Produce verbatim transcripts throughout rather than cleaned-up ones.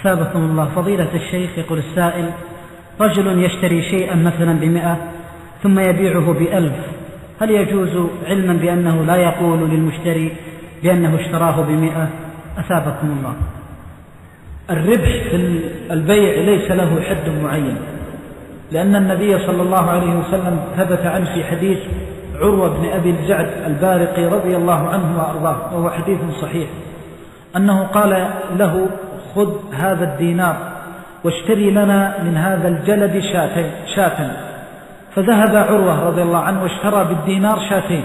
أثابكم الله. فضيلة الشيخ، يقول السائل: رجل يشتري شيئا مثلا بمئة ثم يبيعه بألف، هل يجوز علما بأنه لا يقول للمشتري بأنه اشتراه بمئة؟ أثابكم الله. الربح في البيع ليس له حد معين، لأن النبي صلى الله عليه وسلم ثبت عنه في حديث عروة بن أبي الجعد البارقي رضي الله عنه وأرضاه، وهو حديث صحيح، أنه قال له: خذ هذا الدينار واشتري لنا من هذا الجلد شاتين شاتا. فذهب عروة رضي الله عنه واشترى بالدينار شاتين،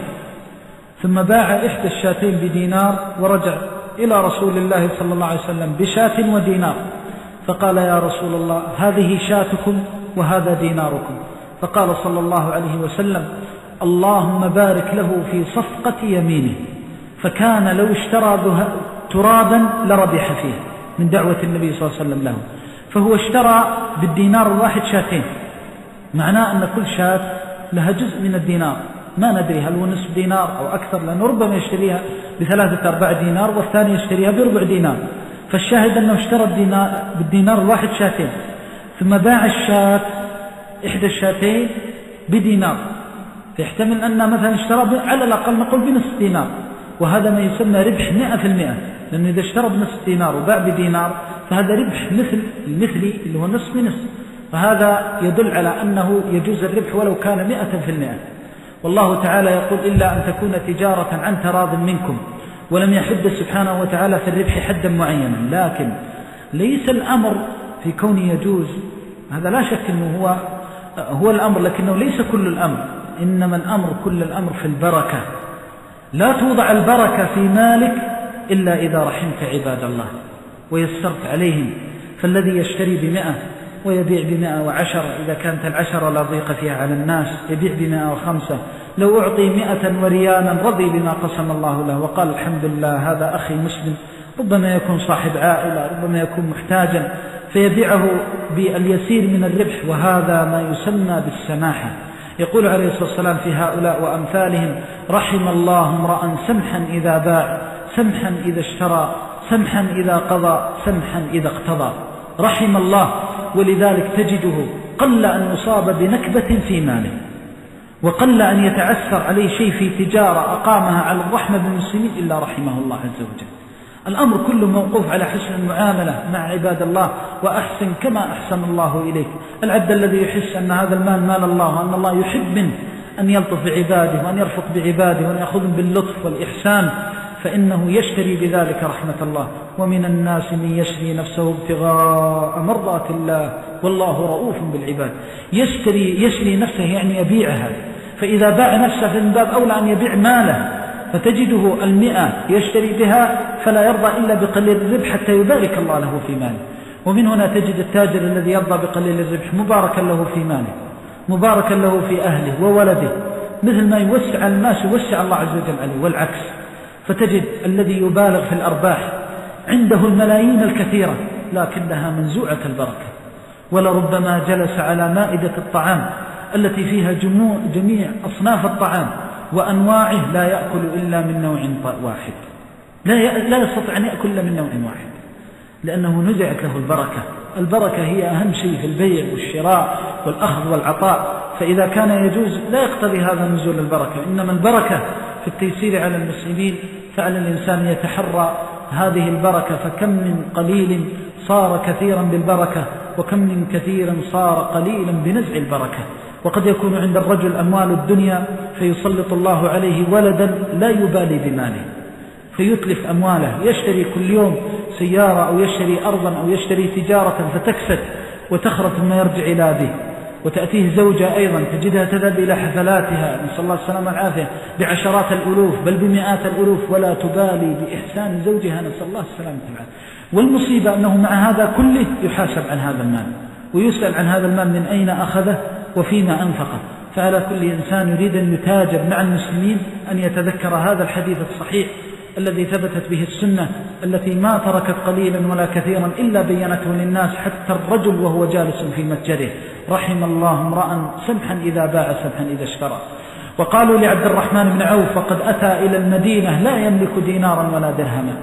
ثم باع إحدى الشاتين بدينار ورجع إلى رسول الله صلى الله عليه وسلم بشات ودينار، فقال: يا رسول الله، هذه شاتكم وهذا ديناركم. فقال صلى الله عليه وسلم: اللهم بارك له في صفقة يمينه، فكان لو اشترى ترابا لربح فيه، من دعوة النبي صلى الله عليه وسلم له. فهو اشترى بالدينار الواحد شاتين، معناه أن كل شات لها جزء من الدينار، ما ندري هل هو نصف دينار أو أكثر، لأنه ربما يشتريها بثلاثة أرباع دينار والثاني يشتريها بربع دينار. فالشاهد أنه اشترى بالدينار الواحد شاتين، ثم باع الشات إحدى الشاتين بدينار، فيحتمل أن مثلا اشترى على الأقل نقول بنصف دينار، وهذا ما يسمى ربح مئة في المئة، لأنه إذا اشترى بنصف دينار وباع بدينار فهذا ربح مثل المثلي اللي هو نصف بنصف، فهذا يدل على أنه يجوز الربح ولو كان مئة في المئة. والله تعالى يقول: إلا أن تكون تجارة عن تراض منكم، ولم يحد سبحانه وتعالى في الربح حدا معينا. لكن ليس الأمر في كونه يجوز، هذا لا شك أنه هو, هو الأمر، لكنه ليس كل الأمر، إنما الأمر كل الأمر في البركة. لا توضع البركة في مالك إلا إذا رحمت عباد الله ويسرت عليهم. فالذي يشتري بمئة ويبيع بمئة وعشرة، إذا كانت العشرة لا ضيق فيها على الناس، يبيع بمئة وخمسة، لو أعطي مئة وريانا رضي بما قسم الله له وقال: الحمد لله، هذا أخي مسلم، ربما يكون صاحب عائلة، ربما يكون محتاجا، فيبيعه باليسير من الربح، وهذا ما يسمى بالسماحة. يقول عليه الصلاة والسلام في هؤلاء وأمثالهم: رحم الله امرأ سمحا إذا باع، سمحا إذا اشترى، سمحا إذا قضى، سمحا إذا اقتضى. رحم الله. ولذلك تجده قل أن يصاب بنكبة في ماله، وقل أن يتعثر عليه شيء في تجارة أقامها على الرحمة بالمسلمين إلا رحمه الله عز وجل. الأمر كله موقوف على حسن المعاملة مع عباد الله، وأحسن كما أحسن الله إليك. العبد الذي يحس أن هذا المال مال الله، وأن الله يحب منه أن يلطف بعباده وأن يرفق بعباده وأن يأخذهم باللطف والإحسان، فإنه يشتري بذلك رحمة الله. ومن الناس من يشري نفسه ابتغاء مرضات الله والله رؤوف بالعباد. يشتري يشري نفسه يعني يبيعها، فإذا باع نفسه فمن باب أولى أن يبيع ماله. فتجده المئة يشتري بها فلا يرضى إلا بقليل الربح حتى يبارك الله له في ماله. ومن هنا تجد التاجر الذي يرضى بقليل الربح مباركا له في ماله، مباركا له في أهله وولده، مثل ما يوسع الناس يوسع الله عز وجل عليه، والعكس. فتجد الذي يبالغ في الأرباح عنده الملايين الكثيرة لكنها منزوعة البركة، ولربما جلس على مائدة الطعام التي فيها جميع أصناف الطعام وأنواعه لا يأكل إلا من نوع واحد، لا لا يستطيع أن يأكل إلا من نوع واحد، لأنه نزعت له البركة. البركة هي أهم شيء في البيع والشراء والأخذ والعطاء، فإذا كان يجوز لا يقتضي هذا نزول البركة، إنما البركة في التيسير على المسلمين. فعلى الإنسان يتحرى هذه البركة، فكم من قليل صار كثيرا بالبركة، وكم من كثير صار قليلا بنزع البركة. وقد يكون عند الرجل أموال الدنيا فيسلط الله عليه ولدا لا يبالي بماله فيتلف أمواله، يشتري كل يوم سيارة أو يشتري أرضا أو يشتري تجارة فتكسد وتخرج ثم يرجع إلى به. وتأتيه زوجة أيضا تجدها تذهب إلى حفلاتها نسأل الله السلامة والعافية بعشرات الألوف بل بمئات الألوف ولا تبالي بإحسان زوجها نسأل الله السلامة والعافية. والمصيبة أنه مع هذا كله يحاسب عن هذا المال ويسأل عن هذا المال من أين أخذه وفيما أنفقه. فعلى كل إنسان يريد أن يتاجر مع المسلمين أن يتذكر هذا الحديث الصحيح الذي ثبتت به السنة التي ما تركت قليلا ولا كثيرا إلا بينته للناس حتى الرجل وهو جالس في متجره. رحم الله امرأ سمحا إذا باع سمحا إذا اشترى. وقالوا لعبد الرحمن بن عوف وقد أتى إلى المدينة لا يملك دينارا ولا درهما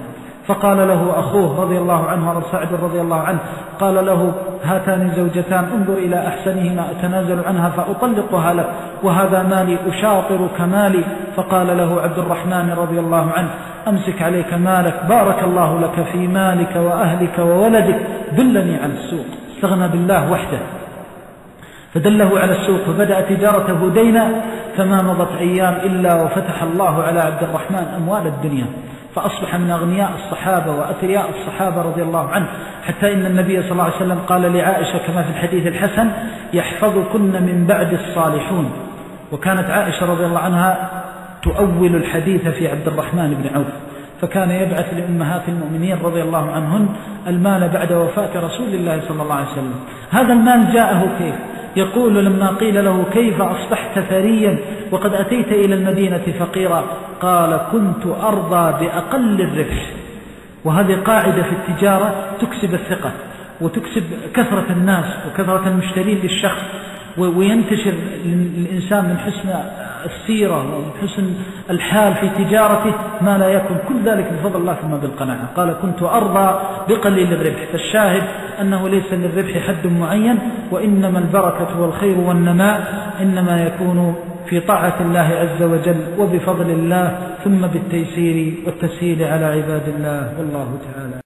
فقال له أخوه رضي الله عنه أبو سعد رضي الله عنه قال له هاتان زوجتان انظر إلى أحسنهما أتنازل عنها فأطلقها لك وهذا مالي أشاطر كمالي. فقال له عبد الرحمن رضي الله عنه أمسك عليك مالك بارك الله لك في مالك وأهلك وولدك دلني على السوق. استغنى بالله وحده فدله على السوق فبدأ تجارته دينا فما مضت أيام إلا وفتح الله على عبد الرحمن أموال الدنيا فأصبح من أغنياء الصحابة وأثرياء الصحابة رضي الله عنه حتى إن النبي صلى الله عليه وسلم قال لعائشة كما في الحديث الحسن يحفظكن من بعد الصالحون. وكانت عائشة رضي الله عنها تؤول الحديث في عبد الرحمن بن عوف فكان يبعث لأمهات المؤمنين رضي الله عنهن المال بعد وفاة رسول الله صلى الله عليه وسلم. هذا المال جاءه كيف؟ يقول لما قيل له كيف أصبحت ثريا وقد أتيت إلى المدينة فقيرا قال كنت أرضى بأقل الربح. وهذه قاعدة في التجارة تكسب الثقة وتكسب كثرة الناس وكثرة المشترين للشخص وينتشر الإنسان من حسن السيرة ومن حسن الحال في تجارته ما لا يكون كل ذلك بفضل الله ثم بالقناعة. قال كنت أرضى بقليل الربح. فالشاهد أنه ليس للربح حد معين وإنما البركة والخير والنماء إنما يكون في طاعة الله عز وجل وبفضل الله ثم بالتيسير والتسهيل على عباد الله والله تعالى.